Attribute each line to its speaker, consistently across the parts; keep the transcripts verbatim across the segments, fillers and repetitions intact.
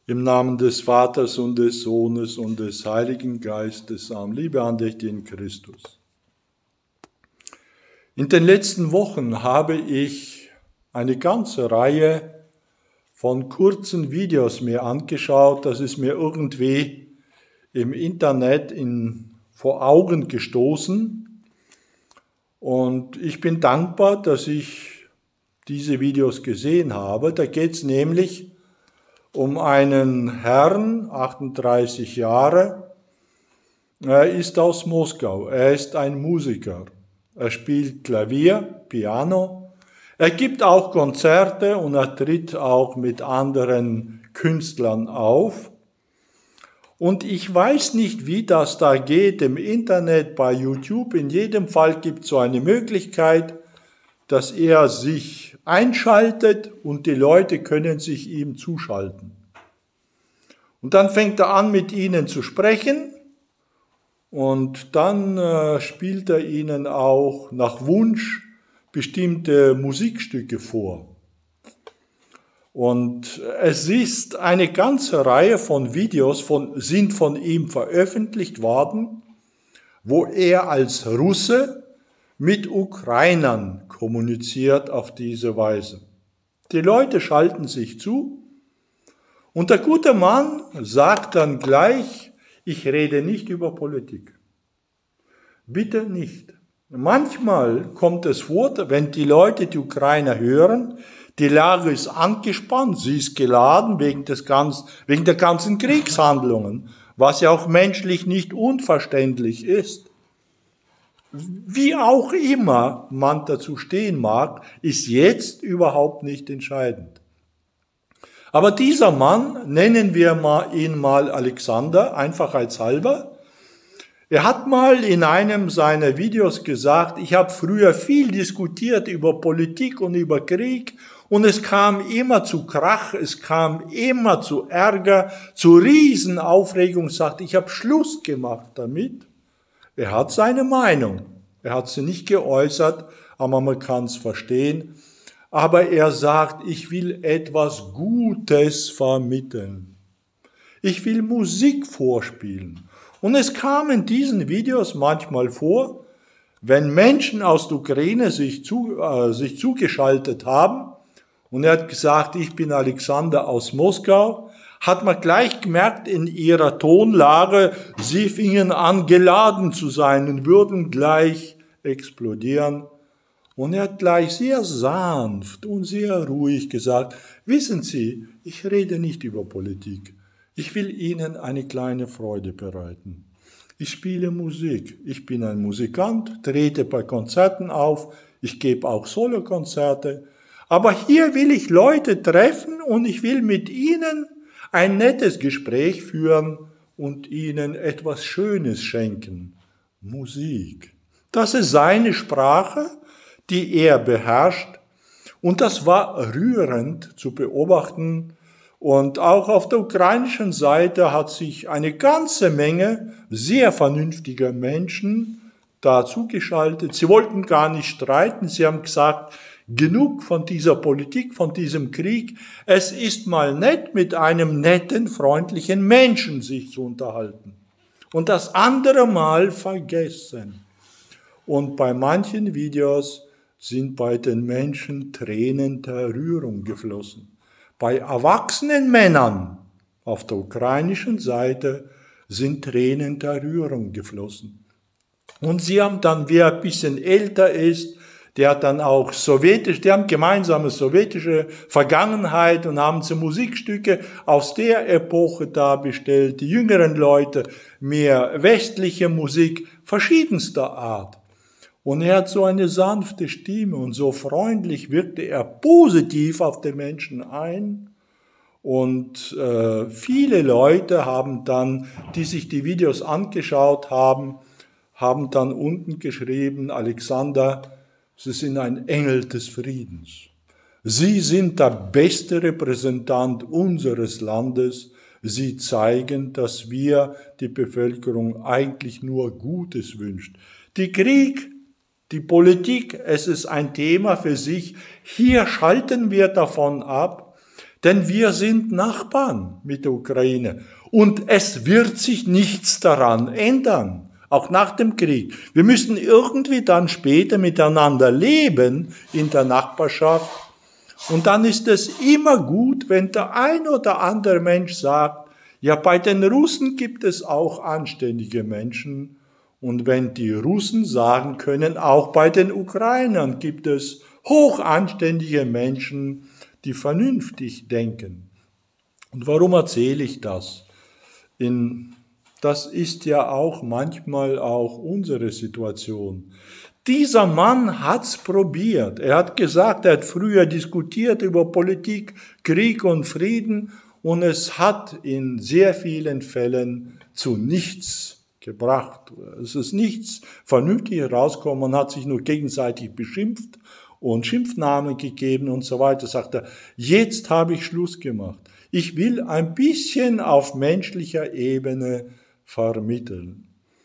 Speaker 1: Im Namen des Vaters und des Sohnes und des Heiligen Geistes. Amen. Liebe Andächtige in Christus. In den letzten Wochen habe ich eine ganze Reihe von kurzen Videos mir angeschaut. Das ist mir irgendwie im Internet in, vor Augen gestoßen. Und ich bin dankbar, dass ich diese Videos gesehen habe. Da geht es nämlich um einen Herrn, achtunddreißig Jahre. Er ist aus Moskau. Er ist ein Musiker. Er spielt Klavier, Piano. Er gibt auch Konzerte und er tritt auch mit anderen Künstlern auf. Und ich weiß nicht, wie das da geht im Internet, bei YouTube. In jedem Fall gibt es so eine Möglichkeit, dass er sich einschaltet und die Leute können sich ihm zuschalten. Und dann fängt er an, mit ihnen zu sprechen und dann äh, spielt er ihnen auch nach Wunsch bestimmte Musikstücke vor. Und es ist eine ganze Reihe von Videos von, sind von ihm veröffentlicht worden, wo er als Russe mit Ukrainern kommuniziert auf diese Weise. Die Leute schalten sich zu und der gute Mann sagt dann gleich, ich rede nicht über Politik. Bitte nicht. Manchmal kommt es vor, wenn die Leute die Ukrainer hören, die Lage ist angespannt, sie ist geladen wegen, des ganzen, wegen der ganzen Kriegshandlungen, was ja auch menschlich nicht unverständlich ist. Wie auch immer man dazu stehen mag, ist jetzt überhaupt nicht entscheidend. Aber dieser Mann, nennen wir mal ihn mal Alexander, einfachheitshalber, er hat mal in einem seiner Videos gesagt, ich habe früher viel diskutiert über Politik und über Krieg und es kam immer zu Krach, es kam immer zu Ärger, zu Riesenaufregung, sagt, ich habe Schluss gemacht damit. Er hat seine Meinung, er hat sie nicht geäußert, aber man kann es verstehen. Aber er sagt, ich will etwas Gutes vermitteln. Ich will Musik vorspielen. Und es kam in diesen Videos manchmal vor, wenn Menschen aus der Ukraine sich, zu, äh, sich zugeschaltet haben, und er hat gesagt, ich bin Alexander aus Moskau, hat man gleich gemerkt in ihrer Tonlage, sie fingen an geladen zu sein und würden gleich explodieren. Und er hat gleich sehr sanft und sehr ruhig gesagt, wissen Sie, ich rede nicht über Politik. Ich will Ihnen eine kleine Freude bereiten. Ich spiele Musik. Ich bin ein Musikant, trete bei Konzerten auf. Ich gebe auch Solokonzerte. Aber hier will ich Leute treffen und ich will mit ihnen ein nettes Gespräch führen und ihnen etwas Schönes schenken. Musik. Das ist seine Sprache, die er beherrscht. Und das war rührend zu beobachten. Und auch auf der ukrainischen Seite hat sich eine ganze Menge sehr vernünftiger Menschen dazu geschaltet. Sie wollten gar nicht streiten. Sie haben gesagt, genug von dieser Politik, von diesem Krieg. Es ist mal nett, mit einem netten, freundlichen Menschen sich zu unterhalten. Und das andere Mal vergessen. Und bei manchen Videos sind bei den Menschen Tränen der Rührung geflossen. Bei erwachsenen Männern auf der ukrainischen Seite sind Tränen der Rührung geflossen. Und sie haben dann, wer ein bisschen älter ist, der hat dann auch sowjetisch, die haben gemeinsame sowjetische Vergangenheit und haben so Musikstücke aus der Epoche dargestellt. Die jüngeren Leute mehr westliche Musik verschiedenster Art. Und er hat so eine sanfte Stimme und so freundlich wirkte er positiv auf den Menschen ein. Und äh, viele Leute haben dann, die sich die Videos angeschaut haben, haben dann unten geschrieben, Alexander, Sie sind ein Engel des Friedens. Sie sind der beste Repräsentant unseres Landes. Sie zeigen, dass wir die Bevölkerung eigentlich nur Gutes wünschen. Die Krieg, die Politik, es ist ein Thema für sich. Hier schalten wir davon ab, Denn wir sind Nachbarn mit der Ukraine. Und es wird sich nichts daran ändern, auch nach dem Krieg. Wir müssen irgendwie dann später miteinander leben in der Nachbarschaft. Und dann ist es immer gut, wenn der ein oder andere Mensch sagt, ja, bei den Russen gibt es auch anständige Menschen. Und wenn die Russen sagen können, auch bei den Ukrainern gibt es hochanständige Menschen, die vernünftig denken. Und warum erzähle ich das? In, das ist ja auch manchmal auch unsere Situation. Dieser Mann hat's probiert. Er hat gesagt, er hat früher diskutiert über Politik, Krieg und Frieden und es hat in sehr vielen Fällen zu nichts gebracht. Es ist nichts vernünftig herausgekommen, man hat sich nur gegenseitig beschimpft und Schimpfnamen gegeben und so weiter. Sagt er, jetzt habe ich Schluss gemacht. Ich will ein bisschen auf menschlicher Ebene vermitteln.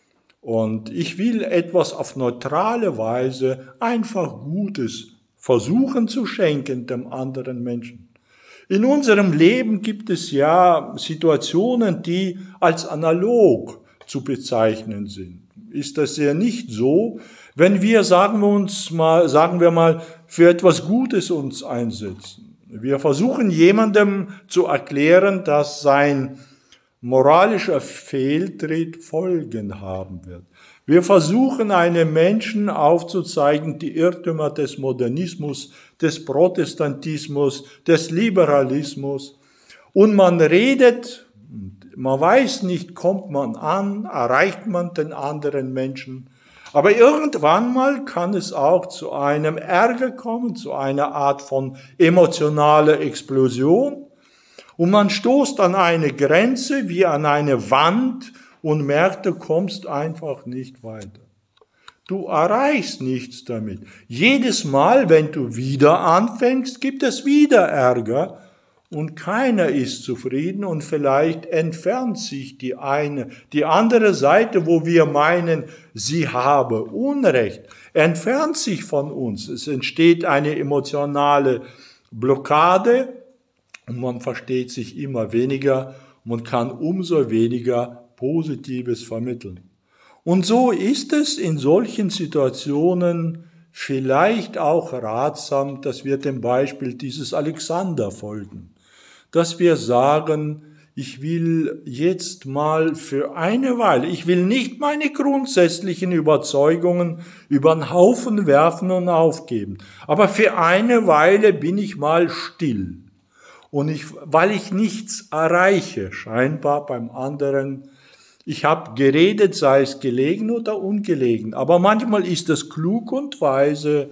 Speaker 1: Und ich will etwas auf neutrale Weise einfach Gutes versuchen zu schenken dem anderen Menschen. In unserem Leben gibt es ja Situationen, die als analog zu bezeichnen sind. Ist das ja nicht so, wenn wir, sagen wir uns mal, sagen wir mal, für etwas Gutes uns einsetzen. Wir versuchen jemandem zu erklären, dass sein moralischer Fehltritt Folgen haben wird. Wir versuchen einem Menschen aufzuzeigen, die Irrtümer des Modernismus, des Protestantismus, des Liberalismus. Und man redet, man weiß nicht, kommt man an, erreicht man den anderen Menschen. Aber irgendwann mal kann es auch zu einem Ärger kommen, zu einer Art von emotionaler Explosion. Und man stoßt an eine Grenze wie an eine Wand und merkt, du kommst einfach nicht weiter. Du erreichst nichts damit. Jedes Mal, wenn du wieder anfängst, gibt es wieder Ärger und keiner ist zufrieden und vielleicht entfernt sich die eine, die andere Seite, wo wir meinen, sie habe Unrecht, entfernt sich von uns. Es entsteht eine emotionale Blockade. Und man versteht sich immer weniger, man kann umso weniger Positives vermitteln. Und so ist es in solchen Situationen vielleicht auch ratsam, dass wir dem Beispiel dieses Alexander folgen. Dass wir sagen, ich will jetzt mal für eine Weile, ich will nicht meine grundsätzlichen Überzeugungen über den Haufen werfen und aufgeben, aber für eine Weile bin ich mal still. Und ich, weil ich nichts erreiche, scheinbar beim anderen, ich habe geredet, sei es gelegen oder ungelegen, aber manchmal ist es klug und weise,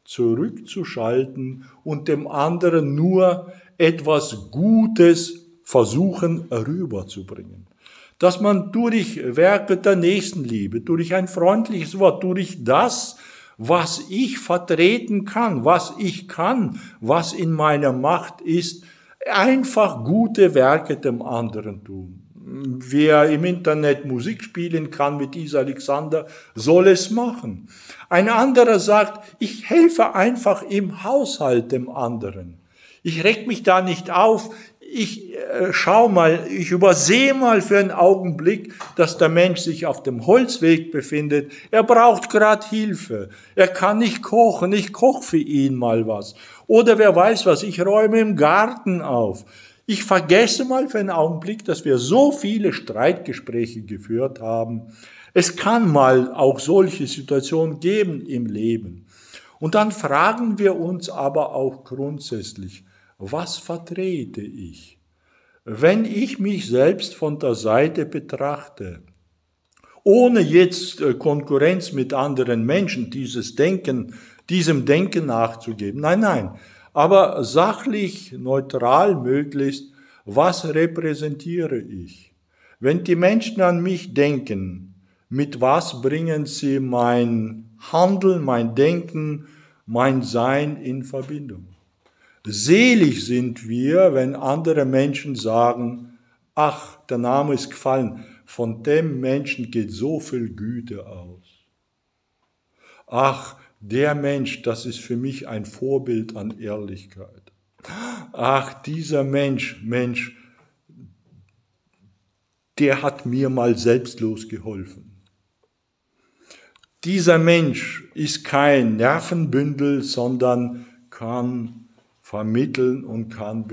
Speaker 1: zurückzuschalten und dem anderen nur etwas Gutes versuchen rüberzubringen. Dass man durch Werke der Nächstenliebe, durch ein freundliches Wort, durch das, was ich vertreten kann, was ich kann, was in meiner Macht ist, einfach gute Werke dem anderen tun. Wer im Internet Musik spielen kann mit dieser Alexander, soll es machen. Ein anderer sagt, ich helfe einfach im Haushalt dem anderen. Ich reg mich da nicht auf. Ich äh, schau mal, ich übersehe mal für einen Augenblick, dass der Mensch sich auf dem Holzweg befindet. Er braucht gerade Hilfe. Er kann nicht kochen. Ich koche für ihn mal was. Oder wer weiß was, ich räume im Garten auf. Ich vergesse mal für einen Augenblick, dass wir so viele Streitgespräche geführt haben. Es kann mal auch solche Situationen geben im Leben. Und dann fragen wir uns aber auch grundsätzlich, was vertrete ich? Wenn ich mich selbst von der Seite betrachte, ohne jetzt Konkurrenz mit anderen Menschen, dieses Denken, diesem Denken nachzugeben, nein, nein, aber sachlich, neutral möglichst, was repräsentiere ich? Wenn die Menschen an mich denken, mit was bringen sie mein Handeln, mein Denken, mein Sein in Verbindung? Selig sind wir, wenn andere Menschen sagen, ach, der Name ist gefallen, von dem Menschen geht so viel Güte aus. Ach, der Mensch, das ist für mich ein Vorbild an Ehrlichkeit. Ach, dieser Mensch, Mensch, der hat mir mal selbstlos geholfen. Dieser Mensch ist kein Nervenbündel, sondern kann vermitteln und kann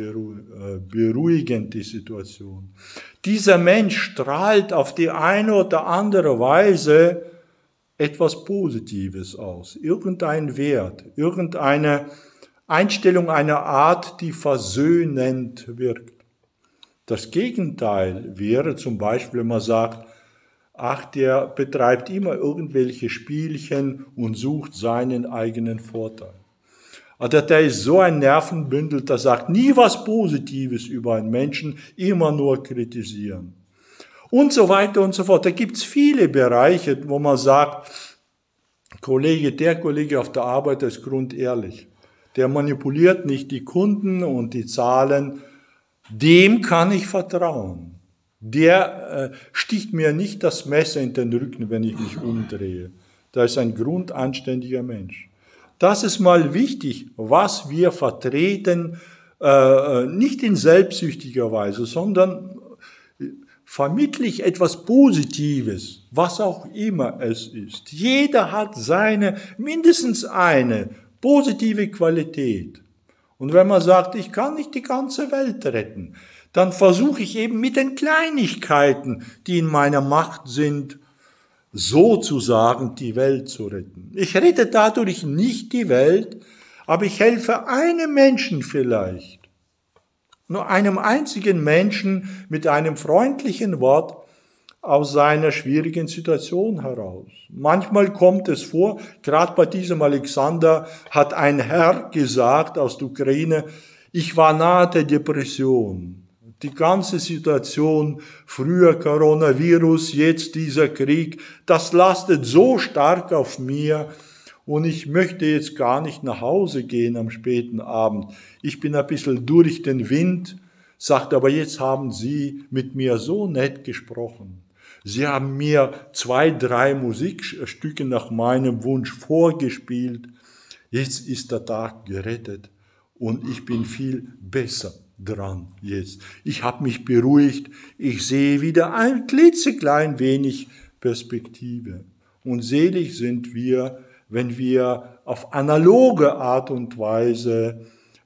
Speaker 1: beruhigen die Situation. Dieser Mensch strahlt auf die eine oder andere Weise etwas Positives aus, irgendein Wert, irgendeine Einstellung einer Art, die versöhnend wirkt. Das Gegenteil wäre zum Beispiel, wenn man sagt, ach, der betreibt immer irgendwelche Spielchen und sucht seinen eigenen Vorteil. Also der ist so ein Nervenbündel, der sagt nie was Positives über einen Menschen, immer nur kritisieren. Und so weiter und so fort. Da gibt es viele Bereiche, wo man sagt, Kollege, der Kollege auf der Arbeit ist grundehrlich. Der manipuliert nicht die Kunden und die Zahlen. Dem kann ich vertrauen. Der äh, sticht mir nicht das Messer in den Rücken, wenn ich mich umdrehe. Da ist ein grundanständiger Mensch. Das ist mal wichtig, was wir vertreten, äh, nicht in selbstsüchtiger Weise, sondern vermittle ich etwas Positives, was auch immer es ist. Jeder hat seine, mindestens eine positive Qualität. Und wenn man sagt, ich kann nicht die ganze Welt retten, dann versuche ich eben mit den Kleinigkeiten, die in meiner Macht sind, sozusagen die Welt zu retten. Ich rette dadurch nicht die Welt, aber ich helfe einem Menschen vielleicht, nur einem einzigen Menschen mit einem freundlichen Wort aus seiner schwierigen Situation heraus. Manchmal kommt es vor, gerade bei diesem Alexander hat ein Herr gesagt aus der Ukraine, ich war nahe der Depression. Die ganze Situation, früher Coronavirus, jetzt dieser Krieg, das lastet so stark auf mir und ich möchte jetzt gar nicht nach Hause gehen am späten Abend. Ich bin ein bisschen durch den Wind, sagt aber jetzt haben Sie mit mir so nett gesprochen. Sie haben mir zwei, drei Musikstücke nach meinem Wunsch vorgespielt. Jetzt ist der Tag gerettet und ich bin viel besser dran jetzt. Ich habe mich beruhigt, ich sehe wieder ein klitzeklein wenig Perspektive. Und selig sind wir, wenn wir auf analoge Art und Weise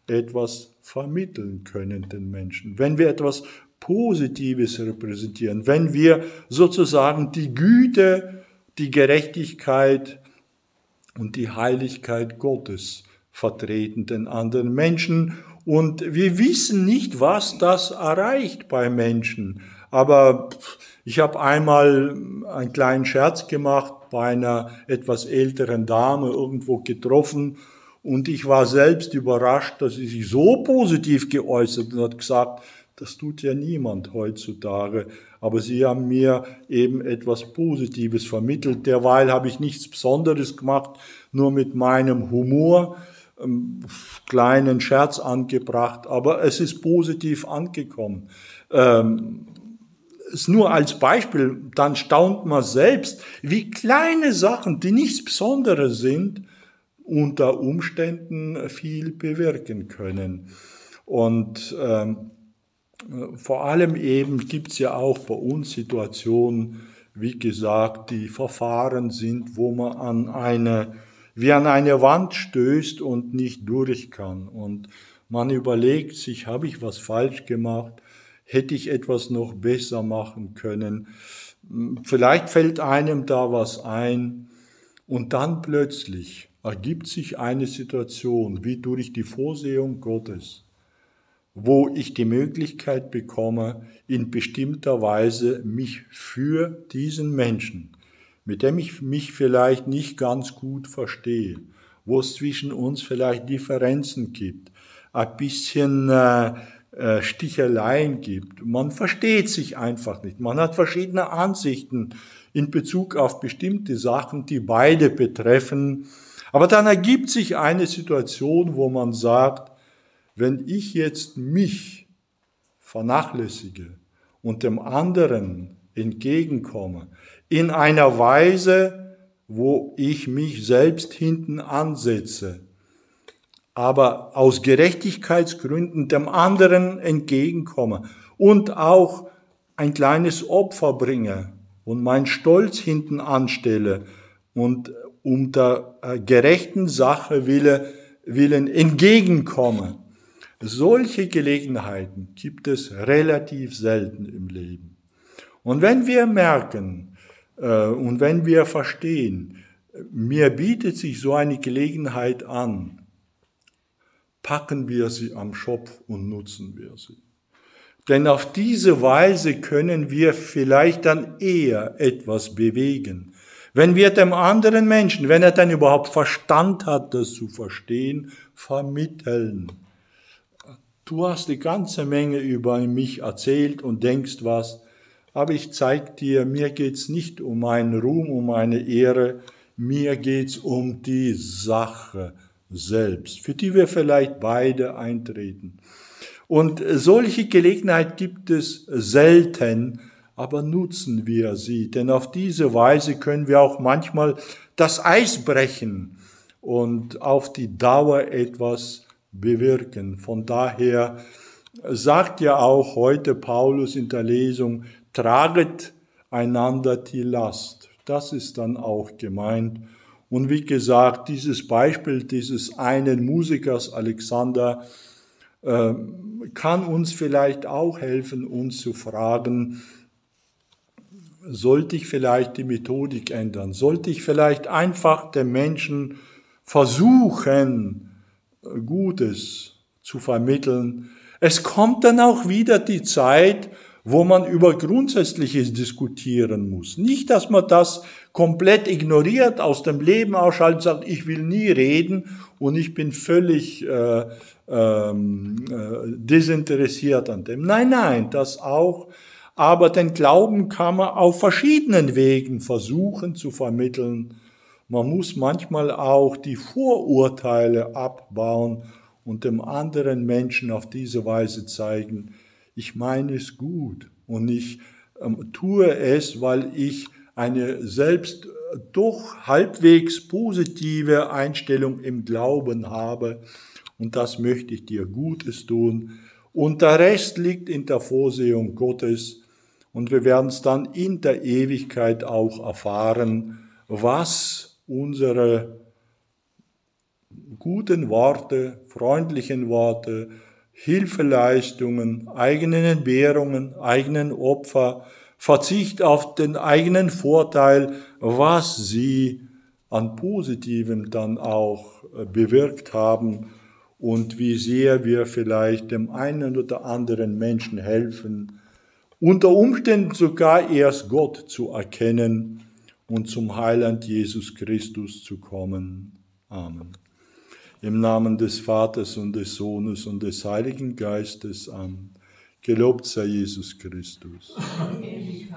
Speaker 1: etwas vermitteln können den Menschen, wenn wir etwas Positives repräsentieren, wenn wir sozusagen die Güte, die Gerechtigkeit und die Heiligkeit Gottes vertreten den anderen Menschen. Und wir wissen nicht, was das erreicht bei Menschen. Aber ich habe einmal einen kleinen Scherz gemacht, bei einer etwas älteren Dame irgendwo getroffen. Und ich war selbst überrascht, dass sie sich so positiv geäußert und hat gesagt, das tut ja niemand heutzutage. Aber sie haben mir eben etwas Positives vermittelt. Derweil habe ich nichts Besonderes gemacht, nur mit meinem Humor einen kleinen Scherz angebracht. Aber es ist positiv angekommen. Ähm, ist nur als Beispiel, dann staunt man selbst, wie kleine Sachen, die nichts Besonderes sind, unter Umständen viel bewirken können. Und ähm, vor allem eben gibt es ja auch bei uns Situationen, wie gesagt, die Verfahren sind, wo man an eine, wie an eine Wand stößt und nicht durch kann. Und man überlegt sich, habe ich was falsch gemacht? Hätte ich etwas noch besser machen können? Vielleicht fällt einem da was ein und dann plötzlich ergibt sich eine Situation, wie durch die Vorsehung Gottes, wo ich die Möglichkeit bekomme, in bestimmter Weise mich für diesen Menschen, mit dem ich mich vielleicht nicht ganz gut verstehe, wo es zwischen uns vielleicht Differenzen gibt, ein bisschen äh, äh, Sticheleien gibt. Man versteht sich einfach nicht. Man hat verschiedene Ansichten in Bezug auf bestimmte Sachen, die beide betreffen. Aber dann ergibt sich eine Situation, wo man sagt, wenn ich jetzt mich vernachlässige und dem anderen entgegenkomme, in einer Weise, wo ich mich selbst hinten ansetze, aber aus Gerechtigkeitsgründen dem anderen entgegenkomme und auch ein kleines Opfer bringe und meinen Stolz hinten anstelle und um der gerechten Sache willen entgegenkomme. Solche Gelegenheiten gibt es relativ selten im Leben. Und wenn wir merken äh, und wenn wir verstehen, mir bietet sich so eine Gelegenheit an, packen wir sie am Schopf und nutzen wir sie. Denn auf diese Weise können wir vielleicht dann eher etwas bewegen. Wenn wir dem anderen Menschen, wenn er dann überhaupt Verstand hat, das zu verstehen, vermitteln. Du hast die ganze Menge über mich erzählt und denkst was, aber ich zeig dir, mir geht's nicht um meinen Ruhm, um meine Ehre, mir geht's um die Sache selbst, für die wir vielleicht beide eintreten. Und solche Gelegenheit gibt es selten, aber nutzen wir sie, denn auf diese Weise können wir auch manchmal das Eis brechen und auf die Dauer etwas bewirken. Von daher sagt ja auch heute Paulus in der Lesung, traget einander die Last. Das ist dann auch gemeint. Und wie gesagt, dieses Beispiel dieses einen Musikers, Alexander, äh, kann uns vielleicht auch helfen, uns zu fragen, sollte ich vielleicht die Methodik ändern? Sollte ich vielleicht einfach den Menschen versuchen, Gutes zu vermitteln? Es kommt dann auch wieder die Zeit, wo man über Grundsätzliches diskutieren muss. Nicht, dass man das komplett ignoriert, aus dem Leben ausschaltet und sagt, ich will nie reden und ich bin völlig äh, ähm, äh, desinteressiert an dem. Nein, nein, das auch. Aber den Glauben kann man auf verschiedenen Wegen versuchen zu vermitteln. Man muss manchmal auch die Vorurteile abbauen und dem anderen Menschen auf diese Weise zeigen, ich meine es gut und ich ähm, tue es, weil ich eine selbst doch halbwegs positive Einstellung im Glauben habe und das möchte ich dir Gutes tun. Und der Rest liegt in der Vorsehung Gottes und wir werden es dann in der Ewigkeit auch erfahren, was unsere guten Worte, freundlichen Worte, Hilfeleistungen, eigenen Entbehrungen, eigenen Opfer, Verzicht auf den eigenen Vorteil, was sie an Positivem dann auch bewirkt haben und wie sehr wir vielleicht dem einen oder anderen Menschen helfen, unter Umständen sogar erst Gott zu erkennen und zum Heiland Jesus Christus zu kommen. Amen. Im Namen des Vaters und des Sohnes und des Heiligen Geistes. Amen. Gelobt sei Jesus Christus.